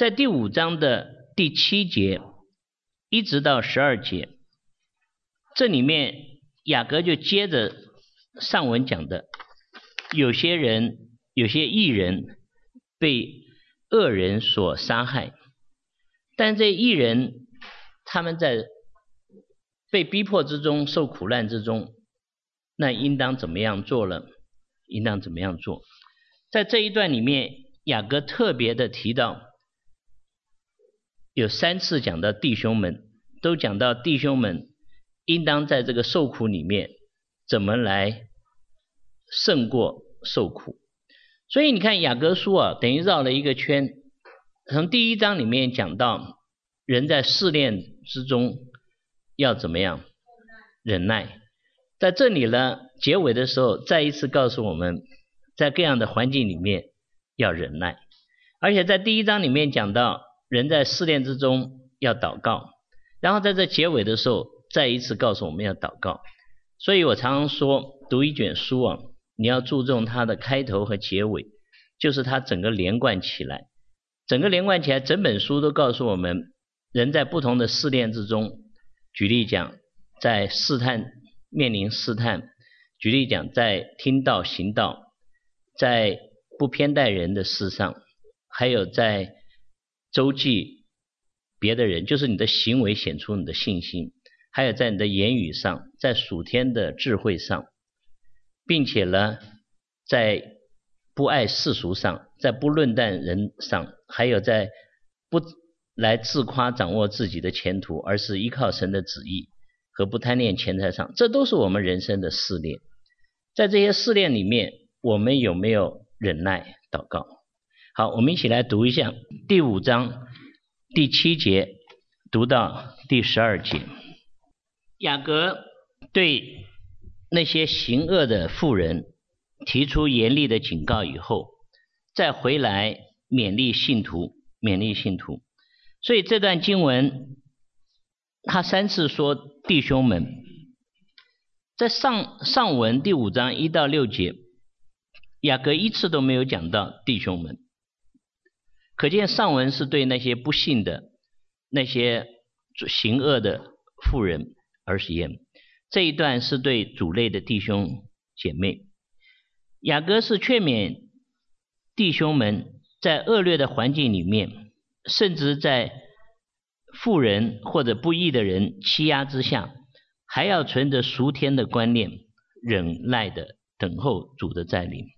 在第5章的第7节一直到12节，这里面雅各就接着上文讲的，有些义人被恶人所杀害，但这义人他们在被逼迫之中，受苦难之中，那应当怎么样做了？应当怎么样做？在这一段里面，雅各特别的提到，有3次讲到弟兄们，都讲到弟兄们应当在这个受苦里面怎么来胜过受苦。所以你看雅各书啊，等于绕了一个圈，从第1章里面讲到人在试炼之中要怎么样忍耐，在这里呢结尾的时候再一次告诉我们，在各样的环境里面要忍耐，而且在第1章里面讲到人在试炼之中要祷告，然后在这结尾的时候再一次告诉我们要祷告。所以我常常说，读一卷书啊，你要注重它的开头和结尾，就是它整个连贯起来，整本书都告诉我们，人在不同的试炼之中，举例讲，在面临试探，举例讲，在听道行道，在不偏待人的事上，还有在周济别的人，就是你的行为显出你的信心，还有在你的言语上，在属天的智慧上，并且呢，在不爱世俗上，在不论断人上，还有在不来自夸掌握自己的前途，而是依靠神的旨意和不贪恋钱财上，这都是我们人生的试炼。在这些试炼里面，我们有没有忍耐祷告？好，我们一起来读一下第5章第7节读到第12节。雅各对那些行恶的妇人提出严厉的警告以后，再回来勉励信徒。所以这段经文他3次说弟兄们，在上文第5章1到6节，雅各1次都没有讲到弟兄们，可见上文是对那些不信的、那些行恶的妇人而言，这一段是对主内的弟兄姐妹。雅各是劝勉弟兄们在恶劣的环境里面，甚至在妇人或者不义的人欺压之下，还要存着属天的观念，忍耐的等候主的再临。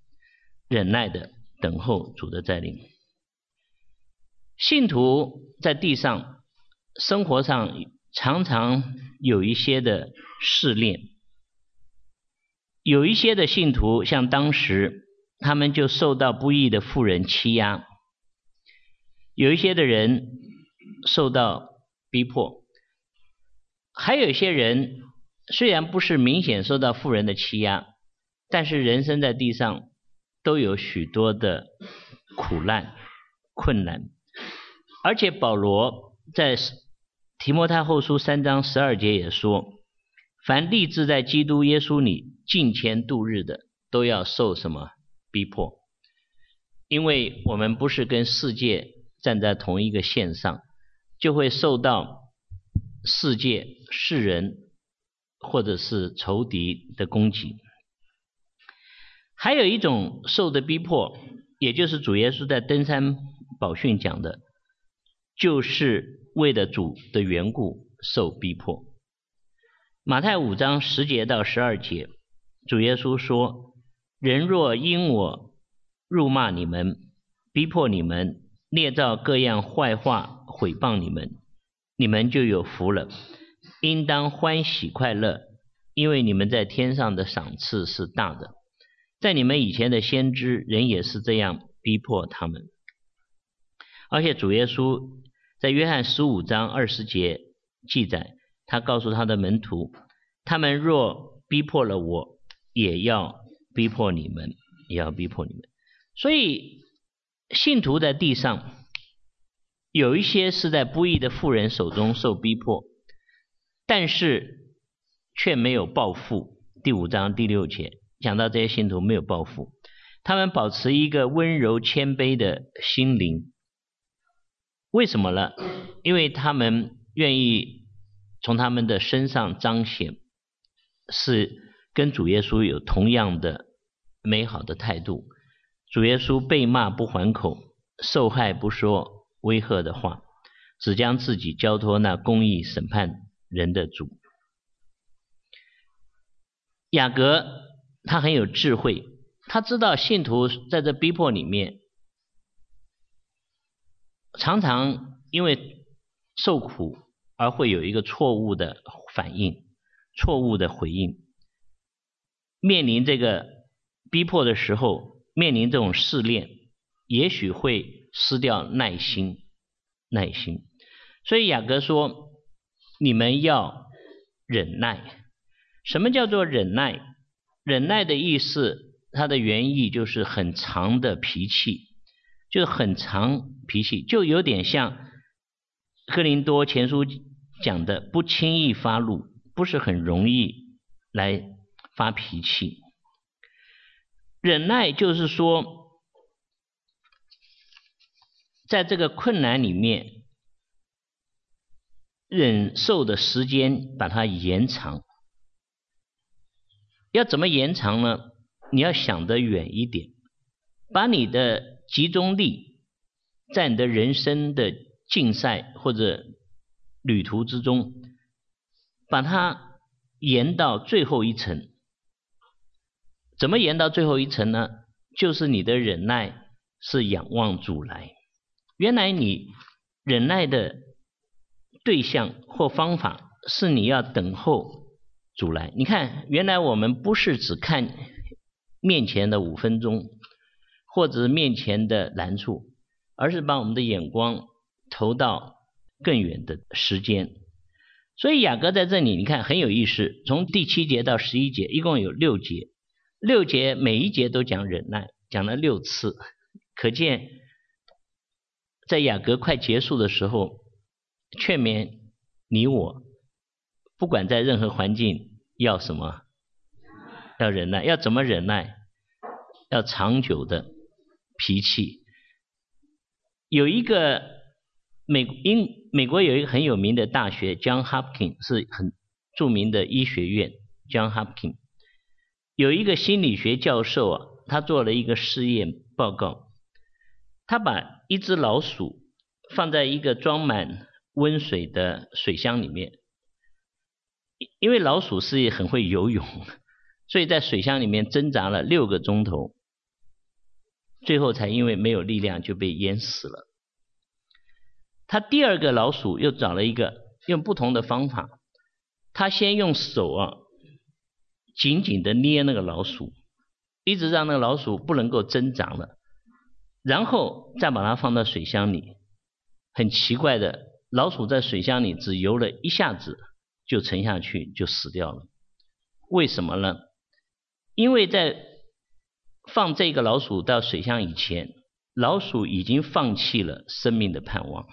信徒在地上生活上常常有一些的试炼，有一些的信徒像当时他们就受到不义的妇人欺压，有一些的人受到逼迫，还有一些人虽然不是明显受到妇人的欺压，但是人生在地上都有许多的苦难困难。而且保罗在提摩太后书3章12节也说，凡立志在基督耶稣里敬虔度日的，都要受什么逼迫，因为我们不是跟世界站在同一个线上，就会受到世界世人或者是仇敌的攻击。还有一种受的逼迫，也就是主耶稣在登山宝训讲的，就是为了主的缘故受逼迫。马太5章10节到12节，主耶稣说，人若因我辱骂你们，逼迫你们，捏造各样坏话毁谤你们，你们就有福了，应当欢喜快乐，因为你们在天上的赏赐是大的。在你们以前的先知人也是这样逼迫他们。而且主耶稣在约翰15章20节记载，他告诉他的门徒，他们若逼迫了我，也要逼迫你们。所以信徒在地上有一些是在不义的妇人手中受逼迫，但是却没有报复。第5章第6节讲到这些信徒没有报复，他们保持一个温柔谦卑的心灵， 为什么呢？因为他们愿意从他们的身上彰显是跟主耶稣有同样的美好的态度。主耶稣被骂不还口，受害不说威吓的话，只将自己交托那公义审判人的主。雅各他很有智慧，他知道信徒在这逼迫里面常常因为受苦而会有一个错误的反应，错误的回应。面临这个逼迫的时候，面临这种试炼，也许会失掉耐心。所以雅各说，你们要忍耐。什么叫做忍耐？忍耐的意思，它的原意就是很长的脾气，就是很长脾气，就有点像哥林多前书讲的，不轻易发怒，不是很容易来发脾气。忍耐就是说，在这个困难里面，忍受的时间把它延长。要怎么延长呢？你要想得远一点，把你的集中力在你的人生的竞赛或者旅途之中，把它延到最后一层。怎么延到最后一层呢？就是你的忍耐是仰望主来。原来你忍耐的对象或方法是你要等候主来。你看，原来我们不是只看面前的5分钟或者面前的难处，而是把我们的眼光投到更远的时间。所以雅各在这里你看很有意思，从第7节到11节一共有6节，6节每一节都讲忍耐，讲了6次，可见在雅各快结束的时候，劝勉你我不管在任何环境要什么？要忍耐。要怎么忍耐？要长久的脾气。有一个美国有一个很有名的大学 John Hopkins， 是很著名的医学院 John Hopkins， 有一个心理学教授啊，他做了一个试验报告，他把一只老鼠放在一个装满温水的水箱里面，因为老鼠是很会游泳，所以在水箱里面挣扎了6个钟头，最后才因为没有力量就被淹死了。他第二个老鼠又找了一个用不同的方法，他先用手紧紧的捏那个老鼠，一直让那个老鼠不能够挣扎了，然后再把它放到水箱里。很奇怪的，老鼠在水箱里只游了一下子就沉下去就死掉了。为什么呢？因为在放这个老鼠到水箱以前，老鼠已经放弃了生命的盼望。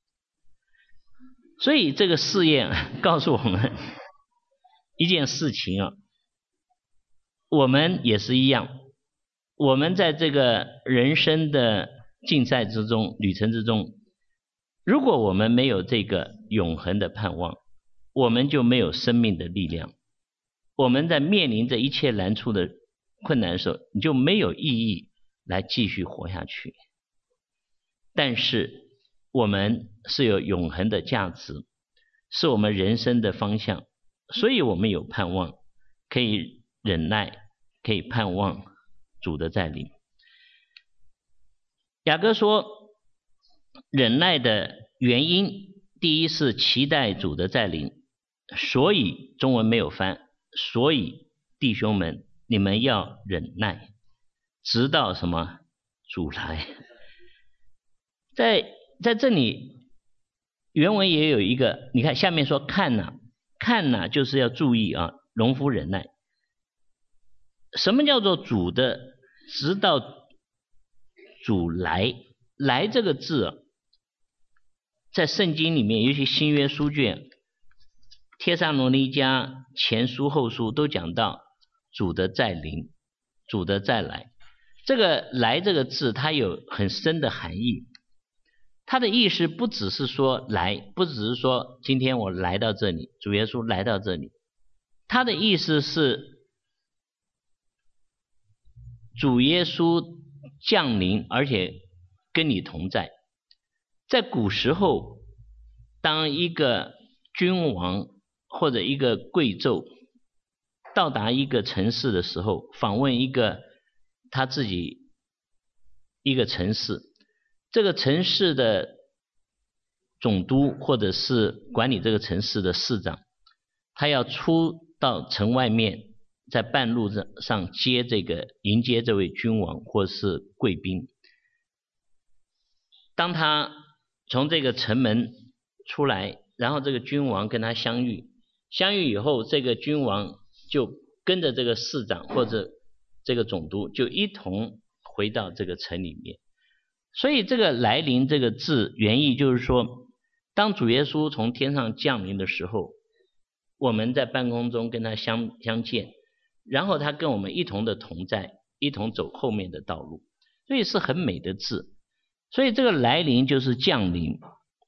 所以这个试验告诉我们一件事情啊，我们也是一样，我们在这个人生的竞赛之中、旅程之中，如果我们没有这个永恒的盼望，我们就没有生命的力量。我们在面临着一切难处的困难的时候，你就没有意义来继续活下去。但是我们是有永恒的价值，是我们人生的方向，所以我们有盼望，可以忍耐，可以盼望主的再临。雅各说，忍耐的原因，第一是期待主的再临，所以中文没有翻，所以弟兄们，你们要忍耐，直到什么？主来。在这里原文也有一个，你看下面说看哪就是要注意啊，农夫忍耐。什么叫做主的直到主来？来这个字在圣经里面，尤其新约书卷帖撒罗尼迦前书后书都讲到主的再临，主的再来。这个来这个字它有很深的含义， 他的意思不只是说来，不只是说今天我来到这里，主耶稣来到这里，他的意思是主耶稣降临，而且跟你同在。在古时候，当一个君王或者一个贵胄到达一个城市的时候，访问一个他自己一个城市，这个城市的总督或者是管理这个城市的市长，他要出到城外面，在半路上迎接这位君王或是贵宾。当他从这个城门出来，然后这个君王跟他相遇以后，这个君王就跟着这个市长或者这个总督就一同回到这个城里面。所以这个来临这个字原意就是说，当主耶稣从天上降临的时候，我们在半空中跟他相见，然后他跟我们一同的同在，一同走后面的道路，所以是很美的字。所以这个来临就是降临。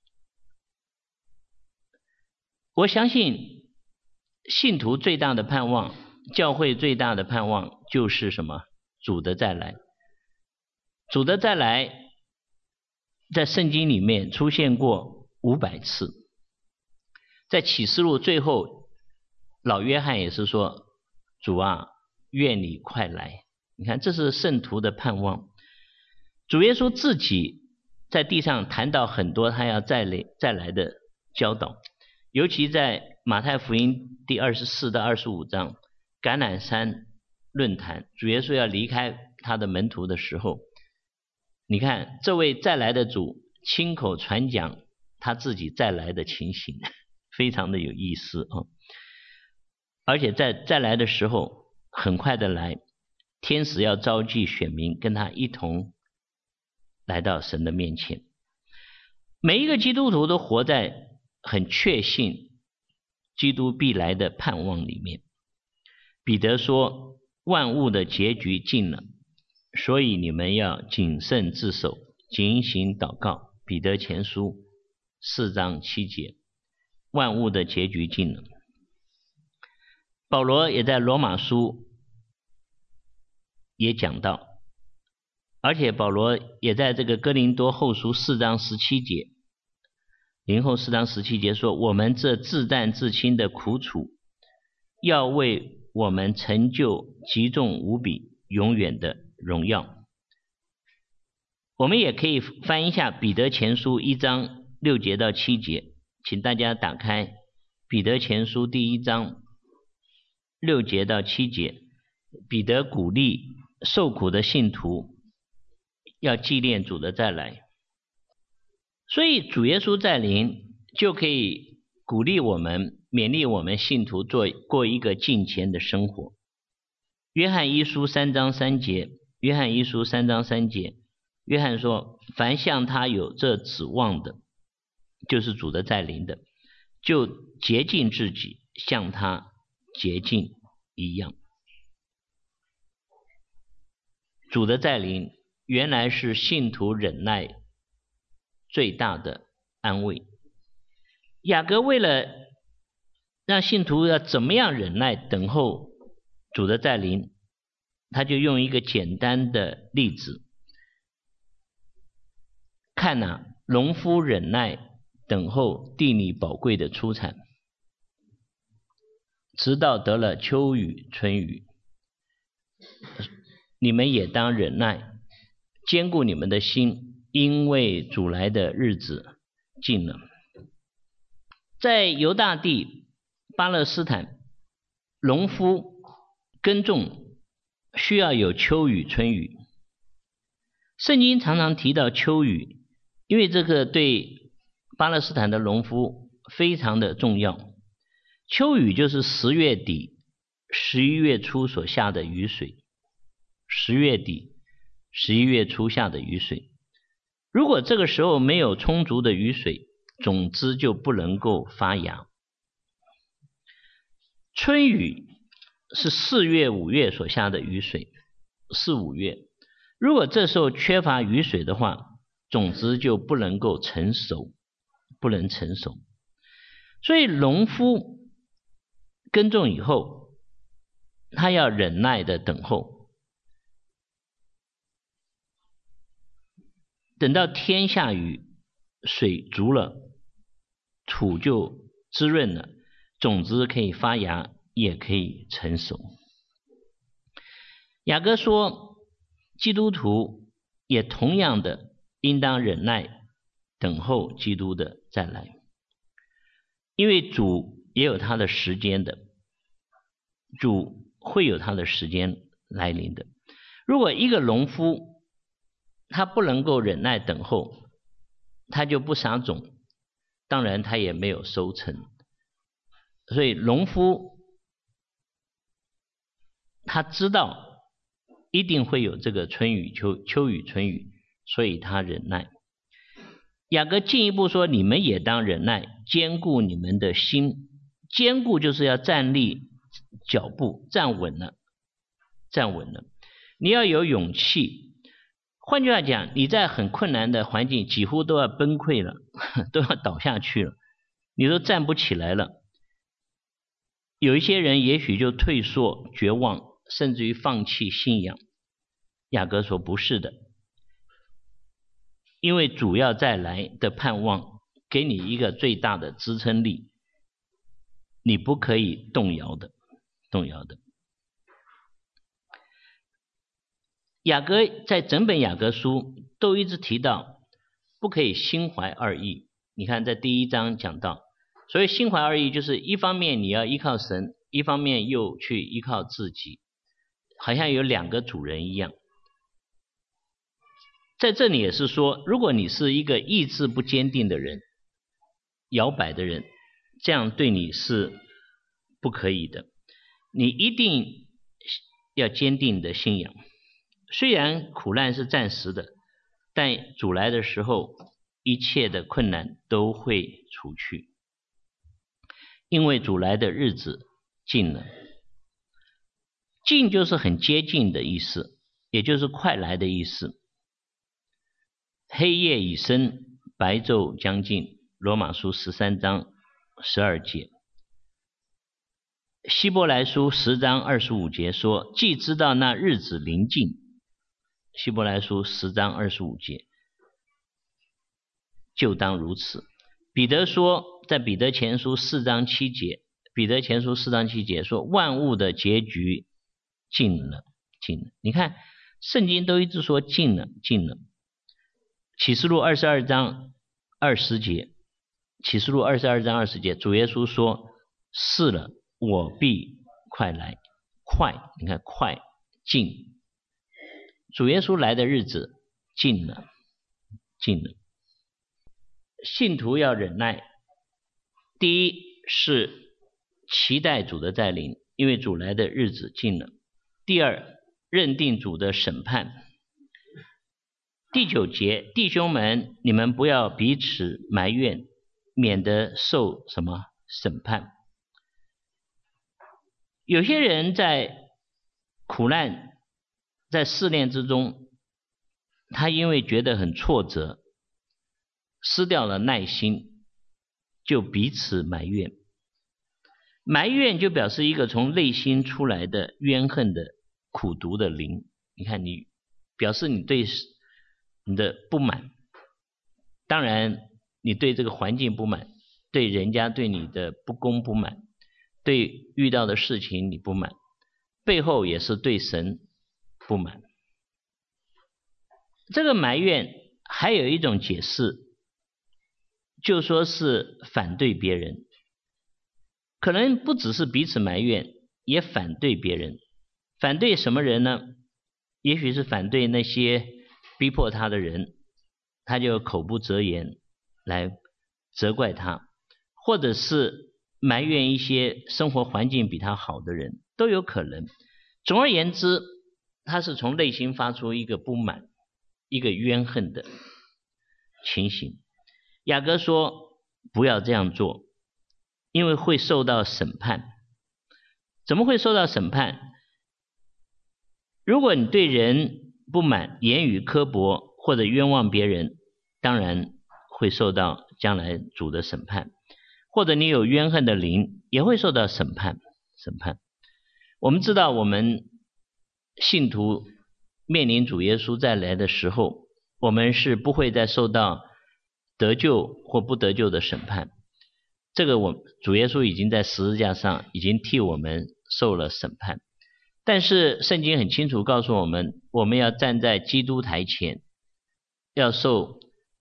我相信信徒最大的盼望，教会最大的盼望就是什么？主的再来。主的再来在圣经里面出现过500次，在启示录最后老约翰也是说，主啊，愿你快来。你看，这是圣徒的盼望。主耶稣自己在地上谈到很多他要再来的教导，尤其在马太福音第24到25章橄榄山论坛，主耶稣要离开他的门徒的时候，你看这位再来的主亲口传讲他自己再来的情形，非常的有意思啊！而且在再来的时候很快的来，天使要召集选民跟他一同来到神的面前。每一个基督徒都活在很确信基督必来的盼望里面。彼得说，万物的结局近了，所以你们要谨慎自守，警醒祷告。彼得前书4章7节，万物的结局近了。保罗也在罗马书也讲到，而且保罗也在这个哥林多后书4章17节，林后4章17节说，我们这自担自轻的苦楚，要为我们成就极重无比永远的荣耀。我们也可以翻一下彼得前书1章6节到7节，请大家打开彼得前书第1章6节到7节。彼得鼓励受苦的信徒要纪念主的再来，所以主耶稣再临就可以鼓励我们，勉励我们信徒过一个敬虔的生活。约翰一书3章3节，约翰一书3章3节，约翰说，凡向他有这指望的，就是主的再临的，就洁净自己，像他洁净一样。主的再临原来是信徒忍耐最大的安慰。雅各为了让信徒要怎么样忍耐等候主的再临，他就用一个简单的例子，看啊，农夫忍耐等候地里宝贵的出产，直到得了秋雨春雨。你们也当忍耐，坚固你们的心，因为主来的日子近了。在犹大地巴勒斯坦，农夫耕种需要有秋雨春雨。圣经常常提到秋雨，因为这个对巴勒斯坦的农夫非常的重要。秋雨就是10月底11月初所下的雨水，10月底11月初下的雨水。如果这个时候没有充足的雨水，种子就不能够发芽。春雨是4月5月所下的雨水，4、5月。如果这时候缺乏雨水的话， 种子就不能够成熟，不能成熟。所以农夫耕种以后，他要忍耐的等候，等到天下雨，水足了，土就滋润了，种子可以发芽，也可以成熟。雅各说，基督徒也同样的应当忍耐等候基督的再来，因为主也有他的时间的，主会有他的时间来临的。如果一个农夫他不能够忍耐等候，他就不撒种，当然他也没有收成。所以农夫他知道一定会有这个春雨秋雨春雨，所以他忍耐。雅各进一步说，你们也当忍耐，坚固你们的心。坚固就是要站立脚步，站稳了，站稳了。你要有勇气。换句话讲，你在很困难的环境，几乎都要崩溃了，都要倒下去了，你都站不起来了。有一些人也许就退缩、绝望，甚至于放弃信仰。雅各说不是的，因为主要再来的盼望给你一个最大的支撑力，你不可以动摇的，动摇的。雅各在整本雅各书都一直提到不可以心怀二意。你看在第1章讲到，所以心怀二意就是一方面你要依靠神，一方面又去依靠自己，好像有2个主人一样。在这里也是说，如果你是一个意志不坚定的人，摇摆的人，这样对你是不可以的。你一定要坚定你的信仰。虽然苦难是暂时的，但主来的时候，一切的困难都会除去，因为主来的日子近了。近就是很接近的意思，也就是快来的意思。黑夜已深，白昼将近，罗马书13章12节。希伯来书10章25节说，既知道那日子临近，希伯来书10章25节，就当如此。彼得说，在彼得前书4章7节，彼得前书4章7节说，万物的结局近了，近了。你看圣经都一直说近了，近了。启示录22章20节，启示录22章20节，主耶稣说，是了，我必快来。快，你看快，近，主耶稣来的日子近了，近了。信徒要忍耐，第一是期待主的再临，因为主来的日子近了。第二，认定主的审判。第9节，弟兄们，你们不要彼此埋怨，免得受什么审判。有些人在苦难，在试炼之中，他因为觉得很挫折，失掉了耐心，就彼此埋怨。埋怨就表示一个从内心出来的怨恨的苦毒的灵。你看，你表示你对你的不满，当然你对这个环境不满，对人家对你的不公不满，对遇到的事情你不满，背后也是对神不满。这个埋怨还有一种解释，就说是反对别人，可能不只是彼此埋怨，也反对别人。反对什么人呢？也许是反对那些逼迫他的人，他就口不择言来责怪他，或者是埋怨一些生活环境比他好的人，都有可能。总而言之，他是从内心发出一个不满，一个怨恨的情形。雅各说不要这样做，因为会受到审判。怎么会受到审判？如果你对人不满，言语刻薄或者冤枉别人， 当然会受到将来主的审判，或者你有冤恨的灵也会受到审判。我们知道我们信徒面临主耶稣再来的时候，我们是不会再受到得救或不得救的审判，这个主耶稣已经在十字架上已经替我们受了审判。但是圣经很清楚告诉我们，我们要站在基督台前，要受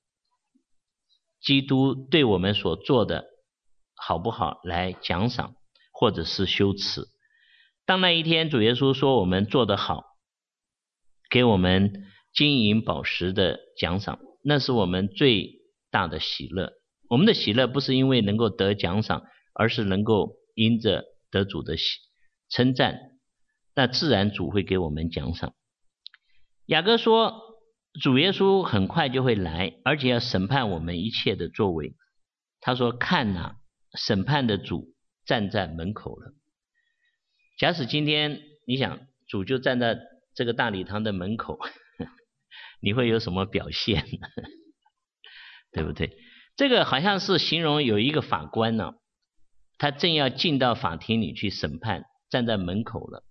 基督对我们所做的好不好来奖赏或者是羞耻。当那一天主耶稣说我们做得好，给我们金银宝石的奖赏，那是我们最大的喜乐。我们的喜乐不是因为能够得奖赏，而是能够因着得主的称赞，那自然主会给我们奖赏。雅各说主耶稣很快就会来，而且要审判我们一切的作为。他说看哪，审判的主站在门口了。假使今天你想主就站在这个大礼堂的门口，你会有什么表现呢？对不对？这个好像是形容有一个法官呢，他正要进到法庭里去审判，站在门口了。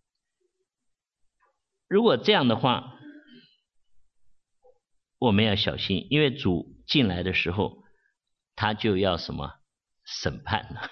如果这样的话，我们要小心，因为主进来的时候他就要什么审判了。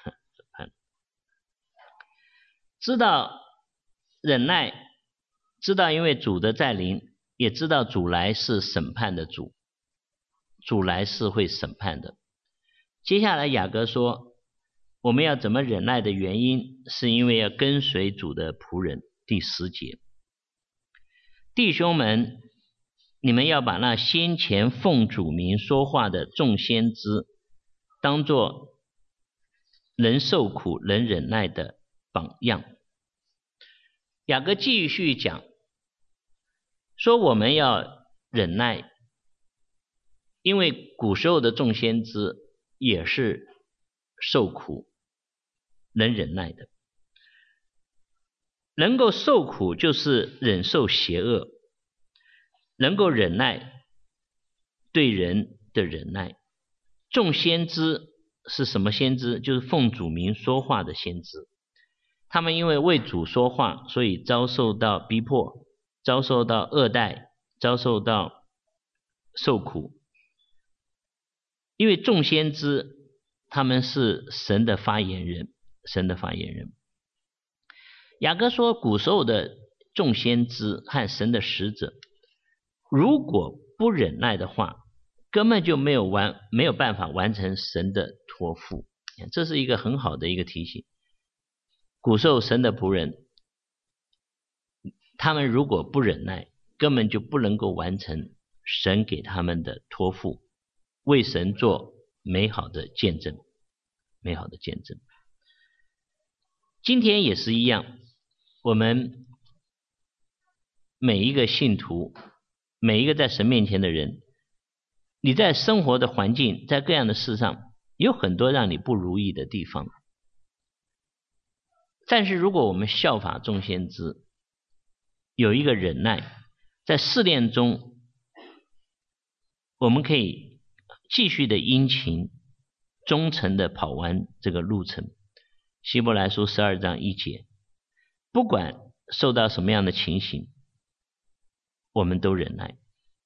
知道忍耐，知道因为主的再临，也知道主来是审判的主，主来是会审判的。接下来雅各说我们要怎么忍耐的原因，是因为要跟随主的仆人。第10节，弟兄们，你们要把那先前奉主名说话的众先知当作能受苦能忍耐的榜样。雅各继续讲说我们要忍耐，因为古时候的众先知也是受苦能忍耐的。能够受苦就是忍受邪恶，能够忍耐对人的忍耐。众先知是什么先知？就是奉主名说话的先知。他们因为为主说话，所以遭受到逼迫，遭受到恶待，遭受到受苦。因为众先知他们是神的发言人，神的发言人。雅各说古时候的众先知和神的使者，如果不忍耐的话，根本就没有办法完成神的托付。这是一个很好的一个提醒。古时候神的仆人，他们如果不忍耐，根本就不能够完成神给他们的托付，为神做美好的见证，美好的见证。今天也是一样，我们每一个信徒，每一个在神面前的人，你在生活的环境，在各样的事上，有很多让你不如意的地方。但是如果我们效法众先知，有一个忍耐，在试炼中我们可以继续的殷勤忠诚的跑完这个路程。希伯来书12章1节，不管受到什么样的情形，我们都忍耐。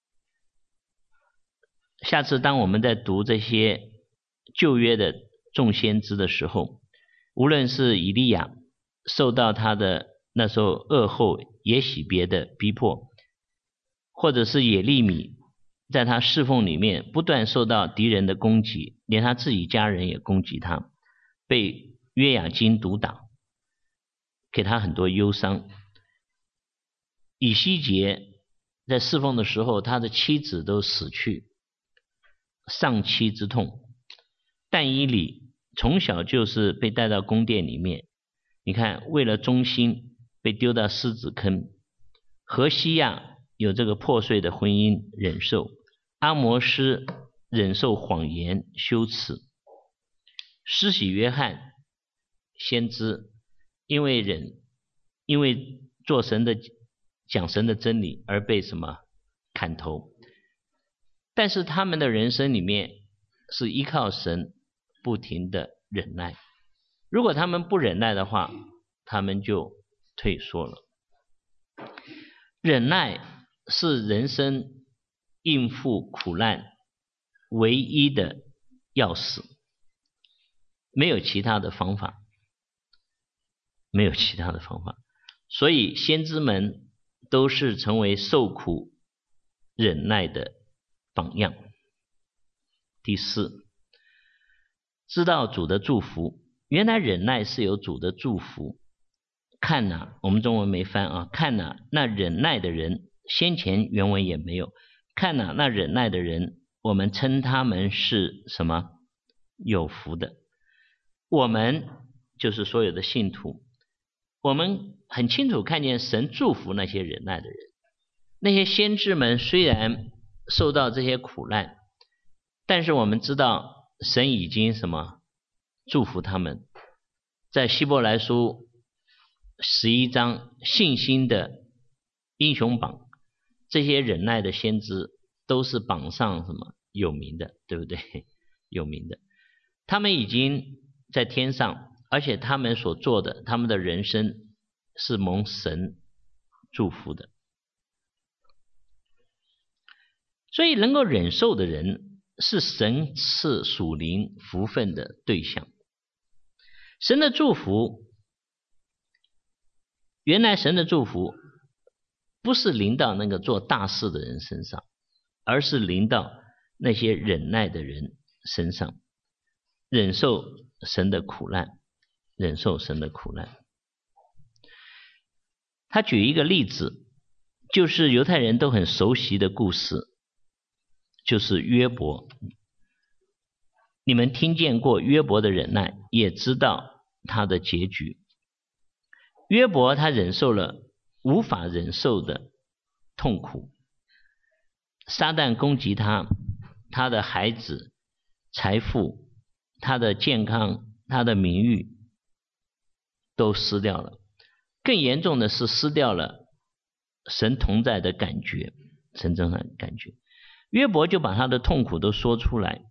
下次当我们在读这些旧约的众先知的时候，无论是以利亚受到他的那时候噩后耶洗别的逼迫，或者是耶利米在他侍奉里面不断受到敌人的攻击，连他自己家人也攻击他，被约雅斤毒打，给他很多忧伤。以西结在侍奉的时候，他的妻子都死去，丧妻之痛。但以理从小就是被带到宫殿里面，你看为了忠心被丢到狮子坑。何西亚有这个破碎的婚姻忍受，阿摩斯忍受谎言羞耻，施洗约翰先知因为做神的讲神的真理而被什么砍头。 但是他们的人生里面是依靠神不停的忍耐。如果他们不忍耐的话，他们就退缩了。忍耐是人生应付苦难唯一的钥匙，没有其他的方法，没有其他的方法。所以先知们都是成为受苦忍耐的榜样。第四，知道主的祝福。原来忍耐是有主的祝福。看哪，我们中文没翻啊，看哪，那忍耐的人，先前原文也没有。看哪，那忍耐的人，我们称他们是什么？有福的。我们就是所有的信徒，我们很清楚看见神祝福那些忍耐的人。那些先知们虽然受到这些苦难，但是我们知道神已经什么祝福他们。在希伯来书11章信心的英雄榜，这些忍耐的先知都是榜上什么有名的，对不对？有名的，他们已经在天上，而且他们所做的，他们的人生是蒙神祝福的。所以能够忍受的人是神赐属灵福分的对象。神的祝福，原来神的祝福不是临到那个做大事的人身上，而是临到那些忍耐的人身上，忍受神的苦难，忍受神的苦难。他举一个例子，就是犹太人都很熟悉的故事，就是约伯。你们听见过约伯的忍耐，也知道他的结局。约伯他忍受了无法忍受的痛苦，撒旦攻击他，他的孩子、财富、他的健康、他的名誉都失掉了。更严重的是失掉了神同在的感觉，神同在的感觉。约伯就把他的痛苦都说出来。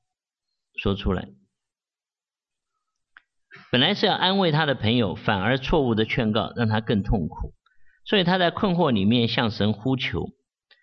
本来是要安慰他的朋友，反而错误的劝告让他更痛苦，所以他在困惑里面向神呼求。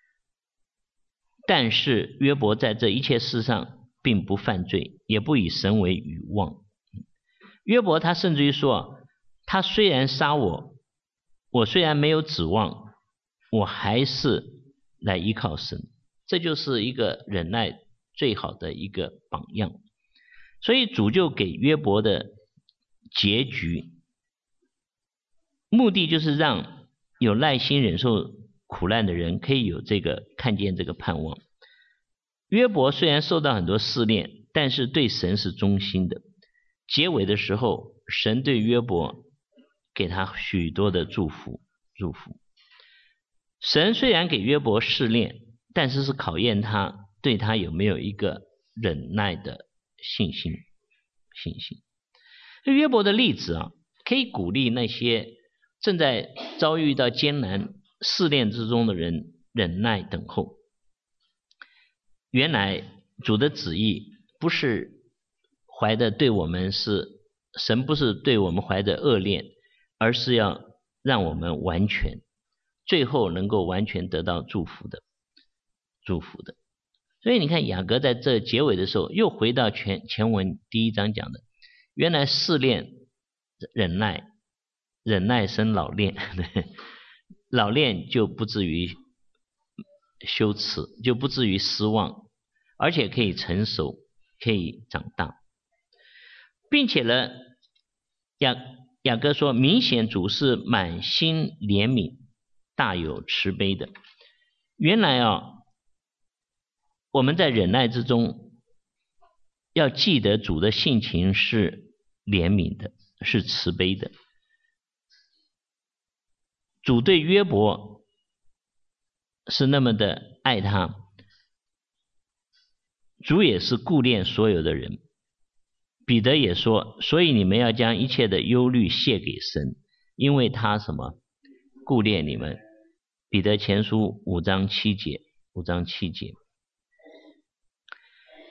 但是约伯在这一切事上并不犯罪，也不以神为愚妄。约伯他甚至于说，他虽然杀我，我虽然没有指望，我还是来依靠神。这就是一个忍耐最好的一个榜样。所以主就给约伯的结局，目的就是让有耐心忍受苦难的人可以有这个看见这个盼望。约伯虽然受到很多试炼，但是对神是忠心的。结尾的时候，神对约伯给他许多的祝福。神虽然给约伯试炼，但是是考验他对他有没有一个忍耐的信心。约伯的例子啊，可以鼓励那些正在遭遇到艰难试炼之中的人忍耐等候。原来主的旨意不是怀的对我们是，神不是对我们怀的恶念，而是要让我们完全，最后能够完全得到祝福的。所以你看雅各在这结尾的时候又回到前文第一章讲的，原来试炼忍耐，忍耐生老练，老练就不至于羞耻，就不至于失望，而且可以成熟，可以长大。并且呢，雅各说，明显主是满心怜悯，大有慈悲的。原来我们在忍耐之中要记得主的性情是怜悯的，是慈悲的。主对约伯是那么的爱他，主也是顾念所有的人。彼得也说，所以你们要将一切的忧虑卸给神，因为他什么顾念你们。彼得前书5章7节。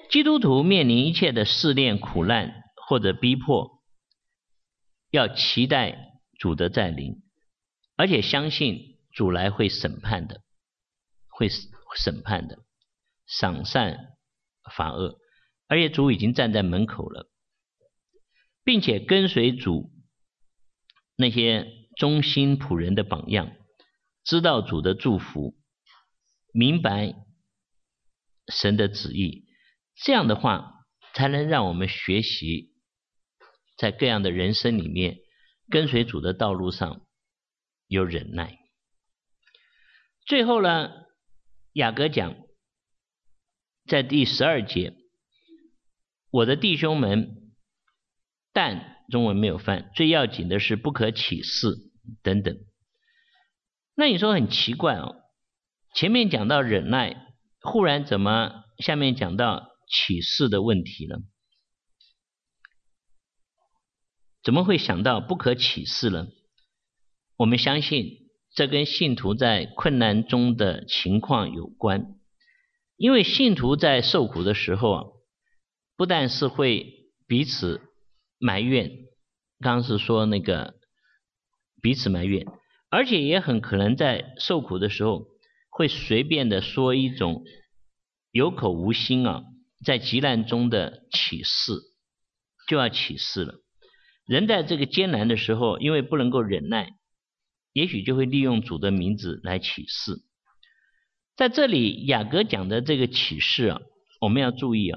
基督徒面临一切的试炼、苦难或者逼迫，要期待主的再临，而且相信主来会审判的，赏善罚恶，而且主已经站在门口了，并且跟随主那些忠心仆人的榜样，知道主的祝福，明白神的旨意，这样的话才能让我们学习在各样的人生里面跟随主的道路上有忍耐。最后呢，雅各讲在第12节，我的弟兄们，但中文没有翻，最要紧的是不可起誓等等。那你说很奇怪哦，前面讲到忍耐，忽然怎么下面讲到起誓的问题呢？怎么会想到不可起誓呢？我们相信这跟信徒在困难中的情况有关，因为信徒在受苦的时候不但是会彼此埋怨，刚刚是说那个彼此埋怨，而且也很可能在受苦的时候会随便的说一种有口无心在急难中的起誓，就要起誓了。人在这个艰难的时候，因为不能够忍耐，也许就会利用主的名字来起誓。在这里雅各讲的这个起誓我们要注意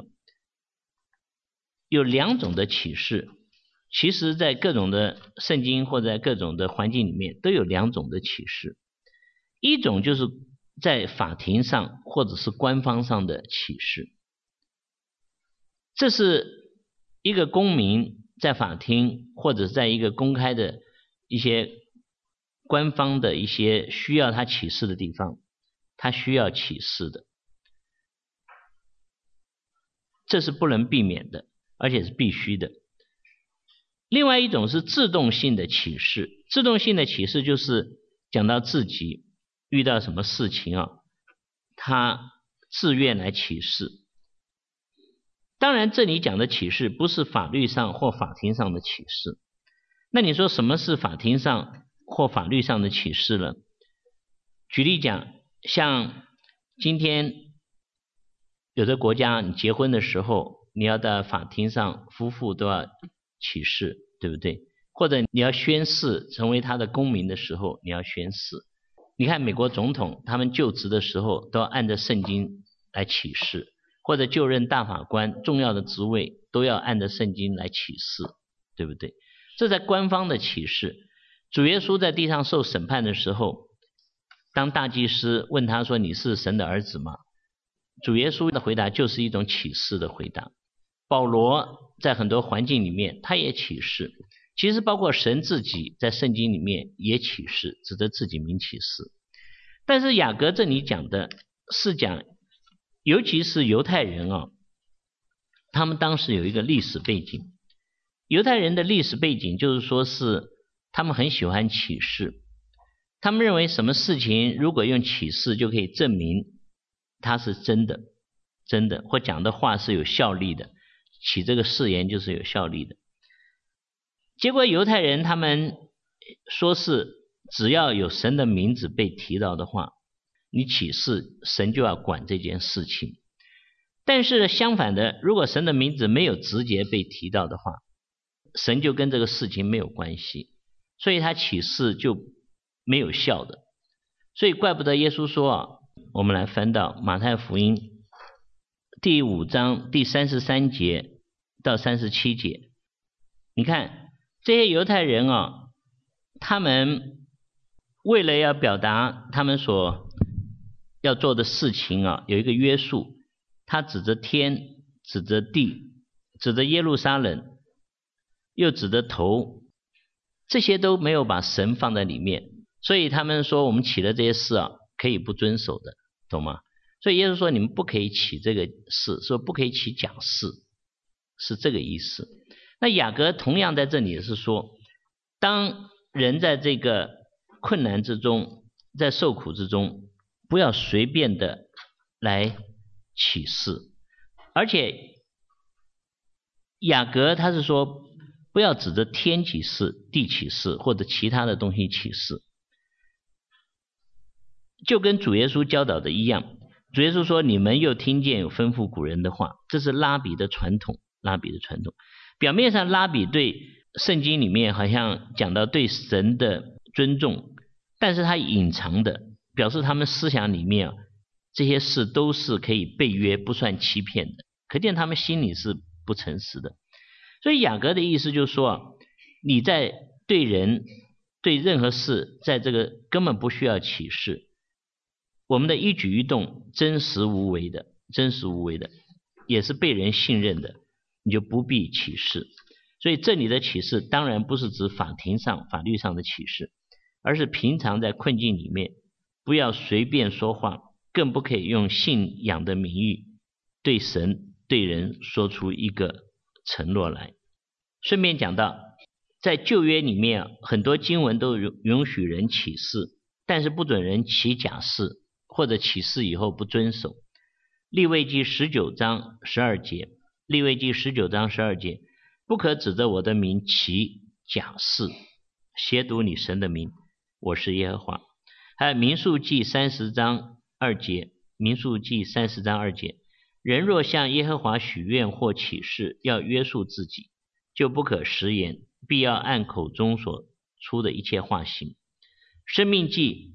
有2种的起誓，其实在各种的圣经或者在各种的环境里面都有2种的起誓。一种就是在法庭上或者是官方上的起誓，这是一个公民在法庭或者在一个公开的一些官方的一些需要他起誓的地方，他需要起誓的，这是不能避免的，而且是必须的。另外一种是自动性的起誓，自动性的起誓就是讲到自己遇到什么事情他自愿来起誓。当然这里讲的起誓不是法律上或法庭上的起誓。那你说什么是法庭上或法律上的起誓呢？举例讲，像今天有的国家你结婚的时候，你要在法庭上夫妇都要起誓，对不对？或者你要宣誓成为他的公民的时候，你要宣誓。你看美国总统他们就职的时候都要按照圣经来起誓，或者就任大法官重要的职位都要按照圣经来起誓，对不对？这在官方的起誓。主耶稣在地上受审判的时候，当大祭司问他说你是神的儿子吗？主耶稣的回答就是一种起誓的回答。保罗在很多环境里面他也起誓，其实包括神自己在圣经里面也起誓，指着自己名起誓。但是雅各这里讲的是讲尤其是犹太人他们当时有一个历史背景。犹太人的历史背景就是说是他们很喜欢起誓，他们认为什么事情如果用起誓就可以证明它是真的，或讲的话是有效力的，起这个誓言就是有效力的。结果犹太人他们说是只要有神的名字被提到的话，你起誓神就要管这件事情。但是相反的，如果神的名字没有直接被提到的话，神就跟这个事情没有关系，所以他起誓就没有效的。所以怪不得耶稣说我们来翻到马太福音第5章第33节到37节，你看这些犹太人他们为了要表达他们所要做的事情有一个约束，他指着天，指着地，指着耶路撒冷，又指着头，这些都没有把神放在里面，所以他们说我们起了这些誓可以不遵守的，懂吗？所以耶稣说你们不可以起这个誓，说不可以起假誓，是这个意思。那雅各同样在这里是说，当人在这个困难之中，在受苦之中，不要随便的来起誓， 而且雅各他是说不要指着天起誓、地起誓或者其他的东西起誓，就跟主耶稣教导的一样。主耶稣说你们又听见有吩咐古人的话，这是拉比的传统。表面上拉比对圣经里面好像讲到对神的尊重，但是他隐藏的表示他们思想里面这些事都是可以背约不算欺骗的，可见他们心里是不诚实的。所以雅各的意思就是说你在对人对任何事在这个根本不需要起誓，我们的一举一动真实无为的也是被人信任的，你就不必起誓。所以这里的起誓当然不是指法律上的起誓，而是平常在困境里面不要随便说话，更不可以用信仰的名义对神对人说出一个承诺来。顺便讲到在旧约里面很多经文都允许人起誓，但是不准人起假誓，或者起誓以后不遵守。利未记19章12节，利未记19章12节，不可指着我的名起假誓，亵渎你神的名，我是耶和华。还有民数记30章2节，民数记30章2节，人若向耶和华许愿或起誓，要约束自己，就不可食言，必要按口中所出的一切话行。申命记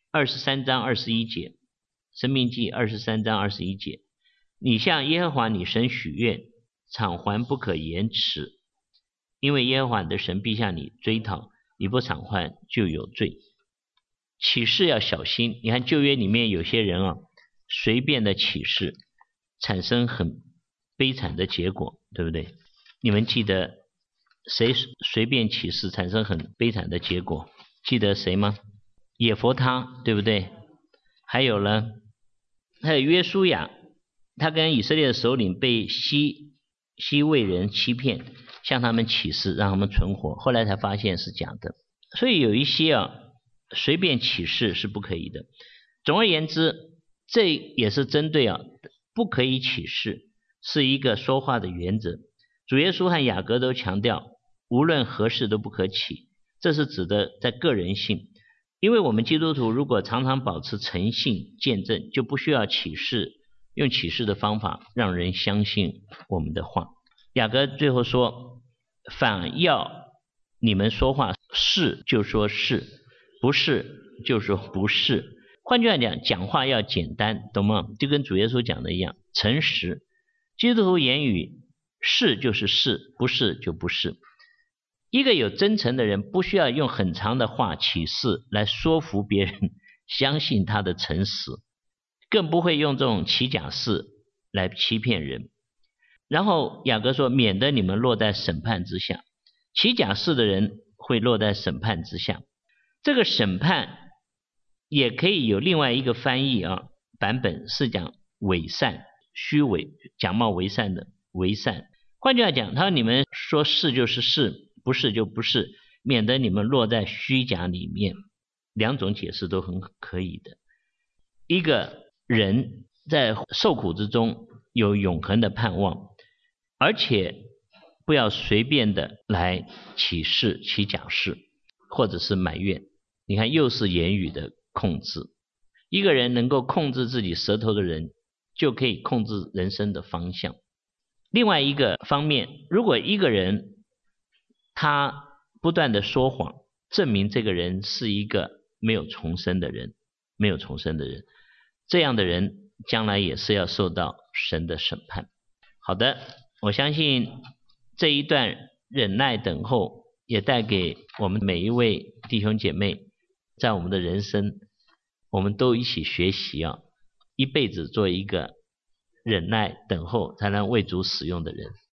23章21节，申命记23章21节，你向耶和华你神许愿，偿还不可延迟，因为耶和华你的神必向你追讨，你不偿还就有罪。起誓要小心，你看旧约里面有些人随便的起誓产生很悲惨的结果，对不对？你们记得谁随便起誓产生很悲惨的结果？记得谁吗？耶弗他，对不对？还有约书亚，他跟以色列的首领被西魏人欺骗，向他们起誓让他们存活，后来才发现是假的。所以有一些随便起誓是不可以的。总而言之，这也是针对不可以起誓是一个说话的原则。主耶稣和雅各都强调无论何事都不可起，这是指的在个人性。因为我们基督徒如果常常保持诚信见证，就不需要起誓，用起誓的方法让人相信我们的话。雅各最后说，反要你们说话是就说是，不是就说不是。换句话讲，讲话要简单，懂吗？就跟主耶稣讲的一样，诚实。基督徒言语是就是是，不是就不是。一个有真诚的人不需要用很长的话起誓来说服别人相信他的诚实，更不会用这种起假誓来欺骗人。然后雅各说，免得你们落在审判之下。起假誓的人会落在审判之下。这个审判也可以有另外一个翻译版本是讲伪善，虚伪，假冒伪善的伪善。换句话讲，他说你们说是就是是，不是就不是，免得你们落在虚假里面。两种解释都很可以的。一个人在受苦之中有永恒的盼望，而且不要随便的来起誓起假誓，或者是埋怨。你看，又是言语的控制。一个人能够控制自己舌头的人，就可以控制人生的方向。另外一个方面，如果一个人他不断的说谎，证明这个人是一个没有重生的人，这样的人将来也是要受到神的审判。好的，我相信这一段忍耐等候也带给我们每一位弟兄姐妹，在我们的人生我们都一起学习一辈子做一个忍耐等候才能为主使用的人。